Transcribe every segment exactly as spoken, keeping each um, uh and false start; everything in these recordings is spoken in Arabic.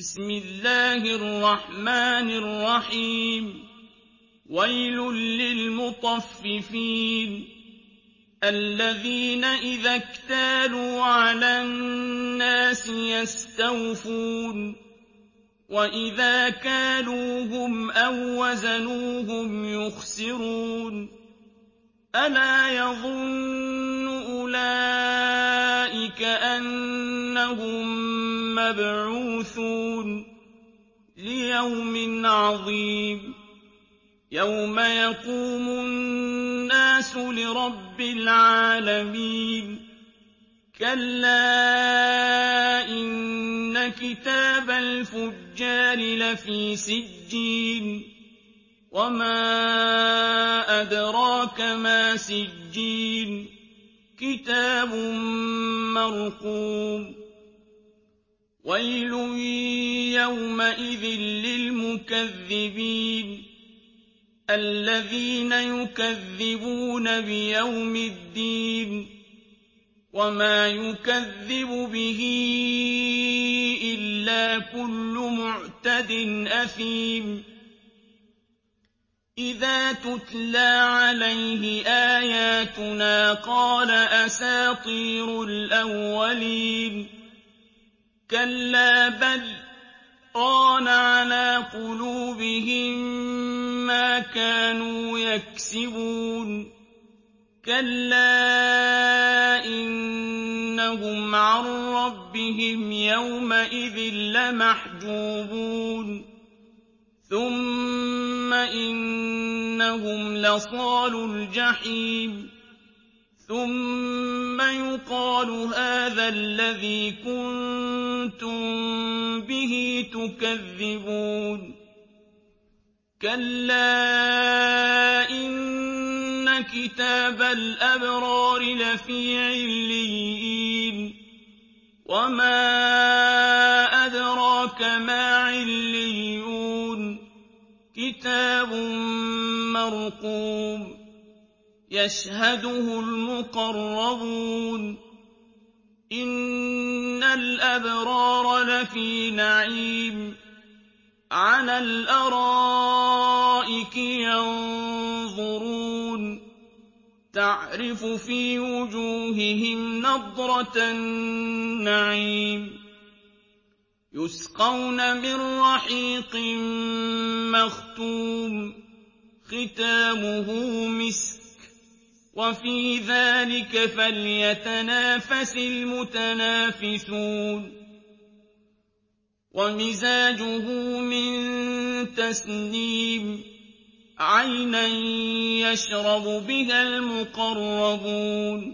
بسم الله الرحمن الرحيم ويل للمطففين الذين إذا اكتالوا على الناس يستوفون وإذا كالوهم أو وزنوهم يخسرون ألا يظن أولئك أنهم مبعوثون ليوم عظيم يوم يقوم الناس لرب العالمين كلا إن كتاب الفجار لفي سجين وما أدراك ما سجين كتاب مرقوم ويل يومئذ للمكذبين الذين يكذبون بيوم الدين وما يكذب به إلا كل معتد أثيم إذا تتلى عليه آياتنا قال أساطير الأولين كلا بل ران على قلوبهم ما كانوا يكسبون كلا إنهم عن ربهم يومئذ لمحجوبون ثم إنهم لصالو الجحيم ثم يقال هذا الذي كنتم به تكذبون كلا إن كتاب الأبرار لفي عليين وما أدراك ما عليون كتاب مرقوم يشهده المقربون إن الأبرار لفي نعيم على الأرائك ينظرون تعرف في وجوههم نضرة النعيم يسقون من رحيق مختوم ختامه مسك وفي ذلك فليتنافس المتنافسون ومزاجه من تسنيم عينا يشرب بها المقربون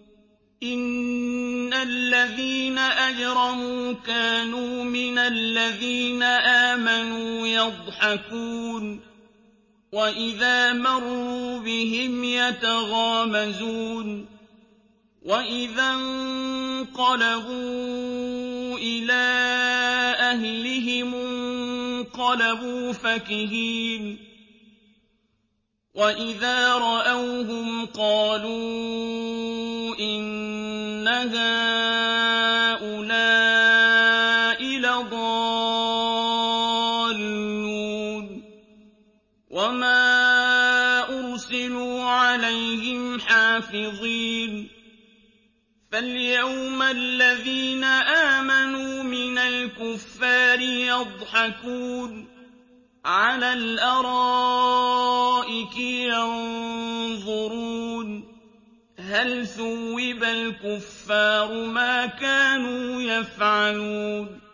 إن الذين أجرموا كانوا من الذين آمنوا يضحكون وإذا مروا بهم يتغامزون وإذا انقلبوا إلى أهلهم انقلبوا فكهين وإذا رأوهم قالوا إن هؤلاء لضالون وما أرسلوا عليهم حافظين فاليوم الذين آمنوا من الكفار يضحكون على الأرائك ينظرون هل ثوب الكفار ما كانوا يفعلون